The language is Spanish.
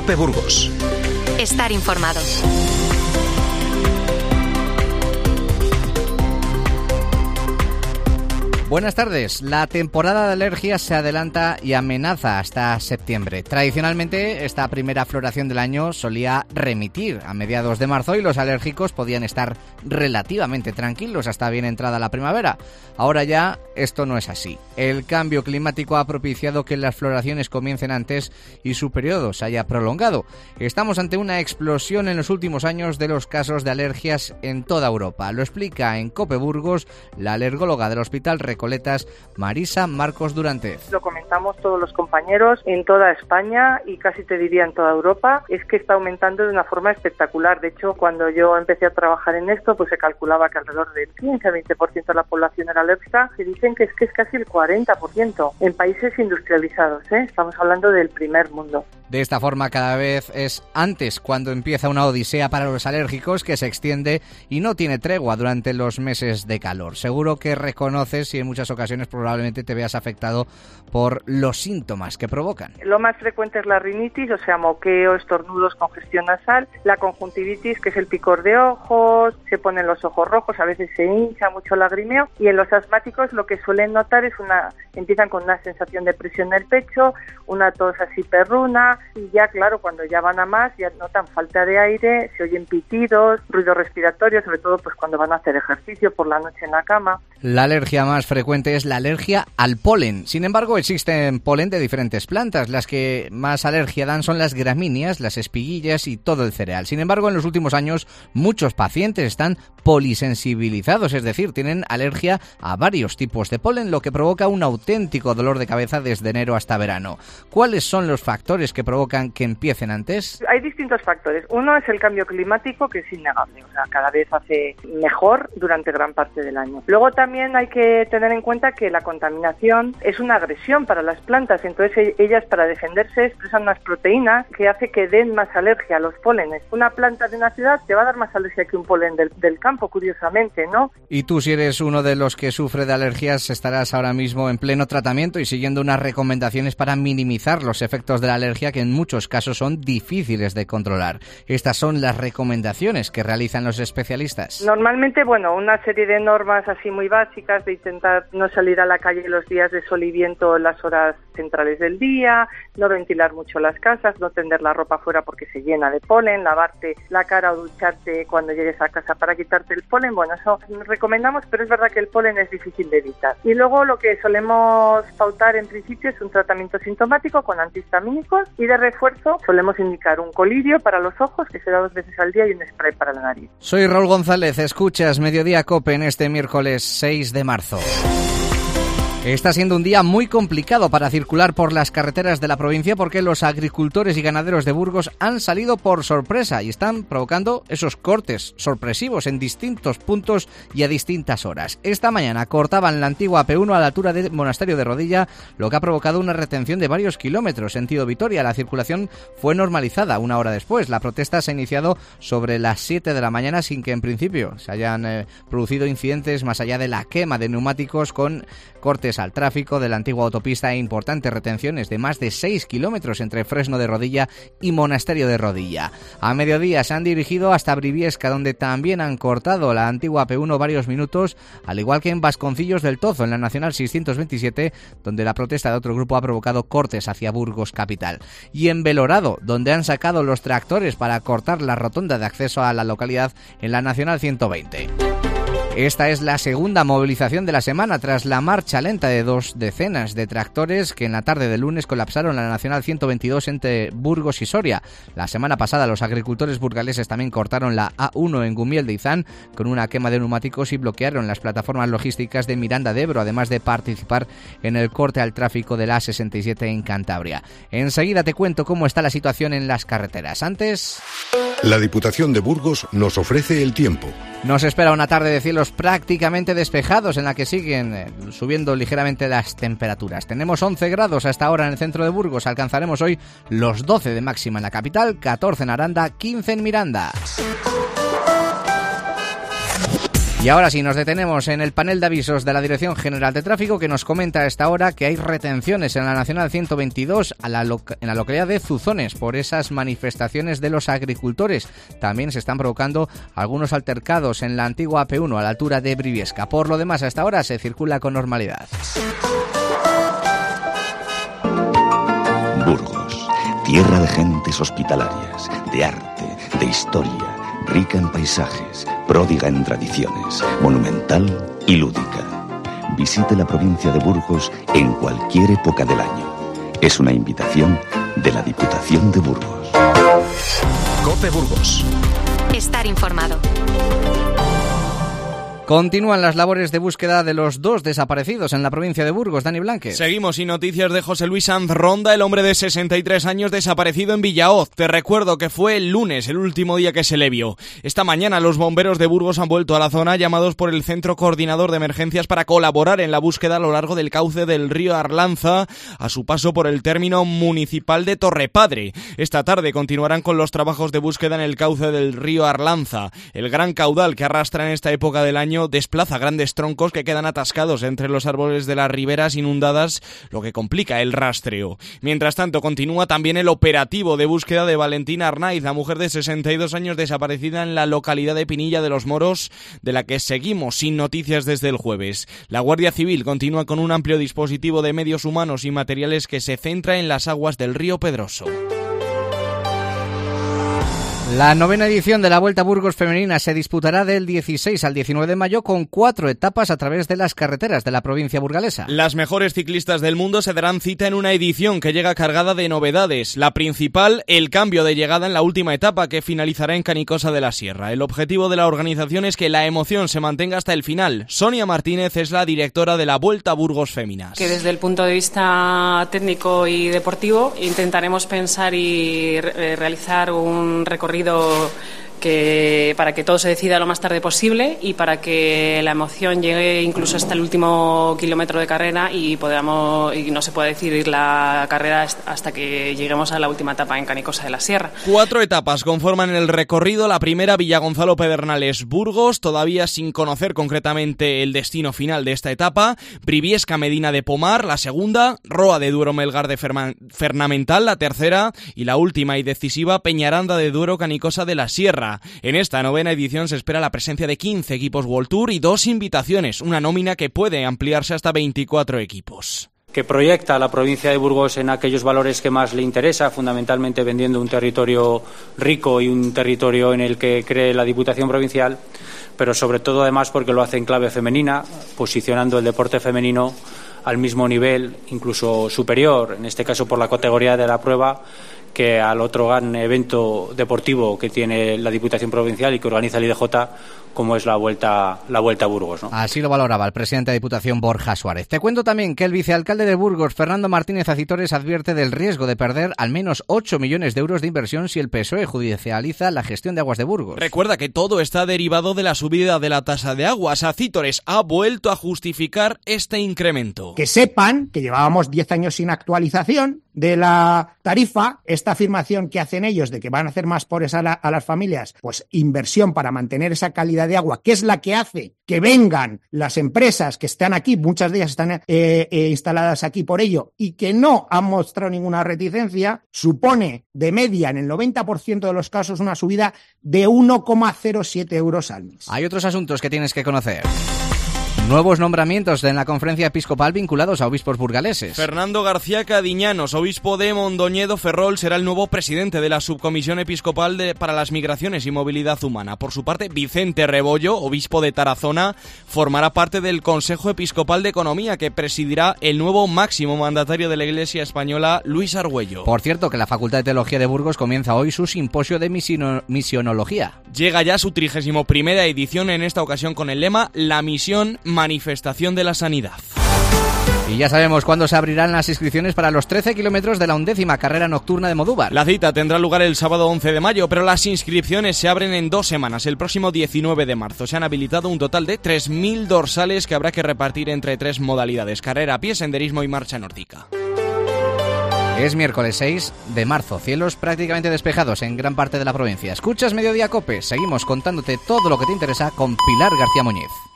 COPE Burgos. Estar informado. Buenas tardes. La temporada de alergias se adelanta y amenaza hasta septiembre. Tradicionalmente, esta primera floración del año solía remitir a mediados de marzo y los alérgicos podían estar relativamente tranquilos hasta bien entrada la primavera. Ahora ya esto no es así. El cambio climático ha propiciado que las floraciones comiencen antes y su periodo se haya prolongado. Estamos ante una explosión en los últimos años de los casos de alergias en toda Europa. Lo explica en COPE Burgos la alergóloga del Hospital Recoletas, Marisa Marcos Durantez. Lo comentamos todos los compañeros en toda España y casi te diría en toda Europa, es que está aumentando de una forma espectacular. De hecho, cuando yo empecé a trabajar en esto, pues se calculaba que alrededor del 15-20% de la población era alérgica. Se dicen que es casi el 40% en países industrializados, ¿eh? Estamos hablando del primer mundo. De esta forma, cada vez es antes cuando empieza una odisea para los alérgicos que se extiende y no tiene tregua durante los meses de calor. Seguro que reconoces y en muchas ocasiones probablemente te veas afectado por los síntomas que provocan. Lo más frecuente es la rinitis, o sea, moqueo, estornudos, congestión nasal, la conjuntivitis, que es el picor de ojos, se ponen los ojos rojos, a veces se hincha mucho, lagrimeo, y en los asmáticos lo que suelen notar es empiezan con una sensación de presión en el pecho, una tos así perruna, y ya claro, cuando ya van a más, ya notan falta de aire, se oyen pitidos, ruido respiratorio, sobre todo pues cuando van a hacer ejercicio por la noche en la cama. La alergia más frecuente es la alergia al polen. Sin embargo, existen polen de diferentes plantas. Las que más alergia dan son las gramíneas, las espiguillas y todo el cereal. Sin embargo, en los últimos años, muchos pacientes están polisensibilizados, es decir, tienen alergia a varios tipos de polen, lo que provoca un auténtico dolor de cabeza desde enero hasta verano. ¿Cuáles son los factores que provocan que empiecen antes? Hay distintos factores. Uno es el cambio climático, que es innegable, o sea, cada vez hace mejor durante gran parte del año. Luego también hay que tener en cuenta que la contaminación es una agresión para las plantas, entonces ellas para defenderse expresan unas proteínas que hace que den más alergia a los pólenes. Una planta de una ciudad te va a dar más alergia que un polen del campo, curiosamente, ¿no? Y tú, si eres uno de los que sufre de alergias, estarás ahora mismo en pleno tratamiento y siguiendo unas recomendaciones para minimizar los efectos de la alergia que en muchos casos son difíciles de controlar. Estas son las recomendaciones que realizan los especialistas. Normalmente, una serie de normas así muy básicas de intentar no salir a la calle los días de sol y viento en las horas centrales del día, no ventilar mucho las casas, no tender la ropa fuera porque se llena de polen, lavarte la cara o ducharte cuando llegues a casa para quitarte el polen. Eso recomendamos, pero es verdad que el polen es difícil de evitar. Y luego lo que solemos pautar en principio es un tratamiento sintomático con antihistamínicos y de refuerzo solemos indicar un colirio para los ojos, que se da 2 veces al día, y un spray para la nariz. Soy Raúl González, escuchas Mediodía COPE en este miércoles 6 de marzo. Está siendo un día muy complicado para circular por las carreteras de la provincia porque los agricultores y ganaderos de Burgos han salido por sorpresa y están provocando esos cortes sorpresivos en distintos puntos y a distintas horas. Esta mañana cortaban la antigua AP1 a la altura del Monasterio de Rodilla, lo que ha provocado una retención de varios kilómetros. Sentido Vitoria, la circulación fue normalizada una hora después. La protesta se ha iniciado sobre las 7 de la mañana sin que en principio se hayan producido incidentes más allá de la quema de neumáticos con cortes al tráfico de la antigua autopista e importantes retenciones de más de 6 kilómetros entre Fresno de Rodilla y Monasterio de Rodilla. A mediodía se han dirigido hasta Briviesca, donde también han cortado la antigua AP1 varios minutos, al igual que en Vasconcillos del Tozo, en la Nacional 627, donde la protesta de otro grupo ha provocado cortes hacia Burgos capital. Y en Belorado, donde han sacado los tractores para cortar la rotonda de acceso a la localidad en la Nacional 120. Esta es la segunda movilización de la semana tras la marcha lenta de 2 decenas de tractores que en la tarde del lunes colapsaron la Nacional 122 entre Burgos y Soria. La semana pasada los agricultores burgaleses también cortaron la A1 en Gumiel de Izán con una quema de neumáticos y bloquearon las plataformas logísticas de Miranda de Ebro, además de participar en el corte al tráfico de la A67 en Cantabria. Enseguida te cuento cómo está la situación en las carreteras. Antes, la Diputación de Burgos nos ofrece el tiempo. Nos espera una tarde de cielos prácticamente despejados en la que siguen subiendo ligeramente las temperaturas. Tenemos 11 grados hasta ahora en el centro de Burgos. Alcanzaremos hoy los 12 de máxima en la capital, 14 en Aranda, 15 en Miranda. Y ahora sí, nos detenemos en el panel de avisos de la Dirección General de Tráfico, que nos comenta a esta hora que hay retenciones en la Nacional 122 en la localidad de Zuzones por esas manifestaciones de los agricultores. También se están provocando algunos altercados en la antigua AP1 a la altura de Briviesca. Por lo demás, a esta hora se circula con normalidad. Burgos, tierra de gentes hospitalarias, de arte, de historia, rica en paisajes, pródiga en tradiciones, monumental y lúdica. Visite la provincia de Burgos en cualquier época del año. Es una invitación de la Diputación de Burgos. COPE Burgos. Estar informado. Continúan las labores de búsqueda de los 2 desaparecidos en la provincia de Burgos. Dani Blanquez. Seguimos sin noticias de José Luis Sanz Ronda, el hombre de 63 años desaparecido en Villahoz. Te recuerdo que fue el lunes, el último día que se le vio. Esta mañana los bomberos de Burgos han vuelto a la zona, llamados por el Centro Coordinador de Emergencias para colaborar en la búsqueda a lo largo del cauce del río Arlanza, a su paso por el término municipal de Torrepadre. Esta tarde continuarán con los trabajos de búsqueda en el cauce del río Arlanza. El gran caudal que arrastra en esta época del año desplaza grandes troncos que quedan atascados entre los árboles de las riberas inundadas, lo que complica el rastreo. Mientras tanto, continúa también el operativo de búsqueda de Valentina Arnaiz, la mujer de 62 años desaparecida en la localidad de Pinilla de los Moros, de la que seguimos sin noticias desde el jueves. La Guardia Civil continúa con un amplio dispositivo de medios humanos y materiales que se centra en las aguas del río Pedroso. La 9ª edición de la Vuelta a Burgos Femenina se disputará del 16 al 19 de mayo con 4 etapas a través de las carreteras de la provincia burgalesa. Las mejores ciclistas del mundo se darán cita en una edición que llega cargada de novedades. La principal, el cambio de llegada en la última etapa, que finalizará en Canicosa de la Sierra. El objetivo de la organización es que la emoción se mantenga hasta el final. Sonia Martínez es la directora de la Vuelta a Burgos Féminas. Que desde el punto de vista técnico y deportivo intentaremos pensar y realizar un recorrido para que todo se decida lo más tarde posible y para que la emoción llegue incluso hasta el último kilómetro de carrera y no se pueda decidir la carrera hasta que lleguemos a la última etapa en Canicosa de la Sierra. 4 etapas conforman el recorrido. La primera, Villagonzalo Pedernales Burgos, todavía sin conocer concretamente el destino final de esta etapa. Briviesca Medina de Pomar, la segunda. Roa de Duero Melgar de Fernamental, la tercera. Y la última y decisiva, Peñaranda de Duero Canicosa de la Sierra. En esta 9ª edición se espera la presencia de 15 equipos World Tour y 2 invitaciones, una nómina que puede ampliarse hasta 24 equipos. Que proyecta a la provincia de Burgos en aquellos valores que más le interesa, fundamentalmente vendiendo un territorio rico y un territorio en el que cree la Diputación Provincial, pero sobre todo además porque lo hace en clave femenina, posicionando el deporte femenino al mismo nivel, incluso superior, en este caso por la categoría de la prueba, que al otro gran evento deportivo que tiene la Diputación Provincial y que organiza el IDJ, como es la Vuelta a Burgos, ¿no? Así lo valoraba el presidente de Diputación, Borja Suárez. Te cuento también que el vicealcalde de Burgos, Fernando Martínez Acitores, advierte del riesgo de perder al menos 8 millones de euros de inversión si el PSOE judicializa la gestión de aguas de Burgos. Recuerda que todo está derivado de la subida de la tasa de aguas. Acitores ha vuelto a justificar este incremento. Que sepan que llevábamos 10 años sin actualización de la tarifa. Esta afirmación que hacen ellos de que van a hacer más pobres a las familias, pues inversión para mantener esa calidad de agua, que es la que hace que vengan las empresas que están aquí, muchas de ellas están instaladas aquí por ello, y que no han mostrado ninguna reticencia, supone de media en el 90% de los casos una subida de 1,07 euros al mes. Hay otros asuntos que tienes que conocer. Nuevos nombramientos en la conferencia episcopal vinculados a obispos burgaleses. Fernando García Cadiñanos, obispo de Mondoñedo Ferrol, será el nuevo presidente de la Subcomisión Episcopal para las Migraciones y Movilidad Humana. Por su parte, Vicente Rebollo, obispo de Tarazona, formará parte del Consejo Episcopal de Economía, que presidirá el nuevo máximo mandatario de la Iglesia Española, Luis Argüello. Por cierto, que la Facultad de Teología de Burgos comienza hoy su simposio de misionología. Llega ya su 31ª edición, en esta ocasión con el lema La misión, manifestación de la sanidad. Y ya sabemos cuándo se abrirán las inscripciones para los 13 kilómetros de la 11ª carrera nocturna de Modúvar. La cita tendrá lugar el sábado 11 de mayo, pero las inscripciones se abren en 2 semanas, el próximo 19 de marzo. Se han habilitado un total de 3.000 dorsales que habrá que repartir entre 3 modalidades: carrera a pie, senderismo y marcha nórdica. Es miércoles 6 de marzo, cielos prácticamente despejados en gran parte de la provincia. Escuchas Mediodía Cope, seguimos contándote todo lo que te interesa con Pilar García Muñiz.